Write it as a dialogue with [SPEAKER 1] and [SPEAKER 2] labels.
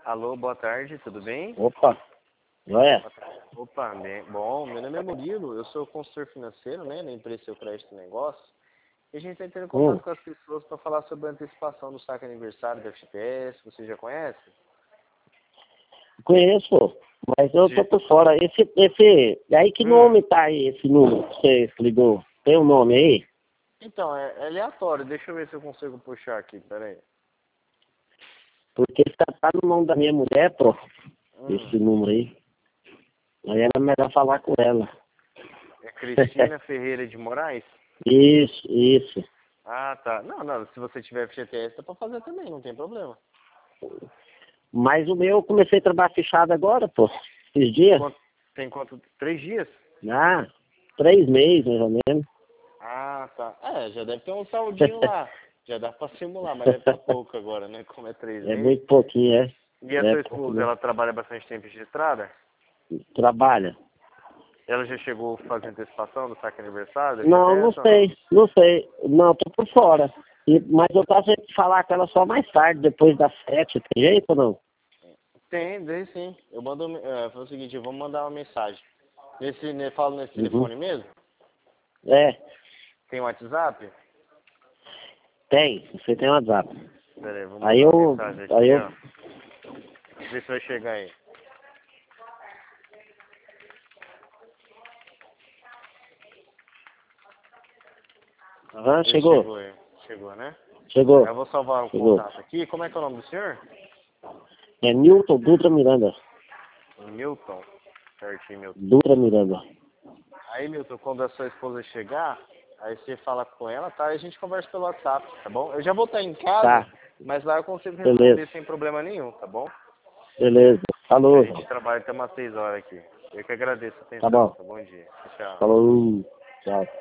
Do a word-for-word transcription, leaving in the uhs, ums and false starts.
[SPEAKER 1] Alô, boa tarde, tudo bem?
[SPEAKER 2] Opa, não é?
[SPEAKER 1] Opa, bem, bom, meu nome é Murilo, eu sou consultor financeiro, né, na empresa Seu Crédito Negócio, e a gente está entrando em contato
[SPEAKER 2] Hum,
[SPEAKER 1] com as pessoas para falar sobre a antecipação do saque aniversário da F G T S, você já conhece?
[SPEAKER 2] conheço, mas eu tô
[SPEAKER 1] Já.
[SPEAKER 2] por fora. Esse, esse, aí que
[SPEAKER 1] Hum,
[SPEAKER 2] nome tá aí, esse número que você ligou? Tem um nome aí?
[SPEAKER 1] então, é, é aleatório, deixa eu ver se eu consigo puxar aqui, peraí.
[SPEAKER 2] Porque tá, tá no nome da minha mulher, pô,
[SPEAKER 1] Hum,
[SPEAKER 2] esse número aí. Aí era melhor falar com ela.
[SPEAKER 1] é Cristina Ferreira de Moraes?
[SPEAKER 2] Isso, isso.
[SPEAKER 1] Ah, tá. Não, não, se você tiver F G T S dá pra fazer também, não tem problema.
[SPEAKER 2] Mas o meu eu comecei a trabalhar fechado agora, pô, esses dias.
[SPEAKER 1] Quanto, tem quanto? Três dias?
[SPEAKER 2] Ah, três meses, mais ou menos.
[SPEAKER 1] Ah, tá. É, já deve ter um saldinho lá. Já dá pra simular, mas deve estar pouco agora, né? Como é três
[SPEAKER 2] É
[SPEAKER 1] meses.
[SPEAKER 2] muito pouquinho, é.
[SPEAKER 1] E a
[SPEAKER 2] É
[SPEAKER 1] sua
[SPEAKER 2] pouco
[SPEAKER 1] esposa,
[SPEAKER 2] mesmo.
[SPEAKER 1] ela trabalha bastante tempo registrada?
[SPEAKER 2] Trabalha.
[SPEAKER 1] Ela já chegou a fazer antecipação do saque aniversário da
[SPEAKER 2] Não, não
[SPEAKER 1] F G T S ou não?
[SPEAKER 2] sei, não sei. Não, tô por fora. E, mas eu tava de falar com ela só mais tarde, depois das sete, tem jeito ou não?
[SPEAKER 1] Tem, tem sim. Eu mando, é, foi o seguinte, eu vou mandar uma mensagem. Nesse, ne- falo nesse
[SPEAKER 2] Uhum.
[SPEAKER 1] telefone mesmo?
[SPEAKER 2] É,
[SPEAKER 1] Tem WhatsApp?
[SPEAKER 2] tem, você tem WhatsApp.
[SPEAKER 1] Pera aí, vou
[SPEAKER 2] Aí
[SPEAKER 1] mandar uma
[SPEAKER 2] eu,
[SPEAKER 1] mensagem
[SPEAKER 2] aí
[SPEAKER 1] aqui,
[SPEAKER 2] eu,
[SPEAKER 1] ó. Vê se vai chegar aí.
[SPEAKER 2] aham,
[SPEAKER 1] Vê se
[SPEAKER 2] chegou,
[SPEAKER 1] chegou aí. Chegou, né? Aí
[SPEAKER 2] chegou,
[SPEAKER 1] eu vou salvar o
[SPEAKER 2] chegou.
[SPEAKER 1] contato aqui. Como é que é o nome do senhor?
[SPEAKER 2] É Newton Dutra Miranda,
[SPEAKER 1] Milton. Certinho, Milton.
[SPEAKER 2] Dutra Miranda.
[SPEAKER 1] Aí, Milton, quando a sua esposa chegar, aí você fala com ela, tá? E a gente conversa pelo WhatsApp, tá bom? Eu já vou estar em casa,
[SPEAKER 2] Tá,
[SPEAKER 1] mas lá eu consigo
[SPEAKER 2] beleza,
[SPEAKER 1] responder sem problema nenhum, tá bom?
[SPEAKER 2] beleza.
[SPEAKER 1] Que a
[SPEAKER 2] Falou,
[SPEAKER 1] gente trabalha até umas seis horas aqui. Eu que agradeço a
[SPEAKER 2] tá
[SPEAKER 1] atenção,
[SPEAKER 2] bom.
[SPEAKER 1] tá? Bom dia. Tchau.
[SPEAKER 2] Falou, tchau.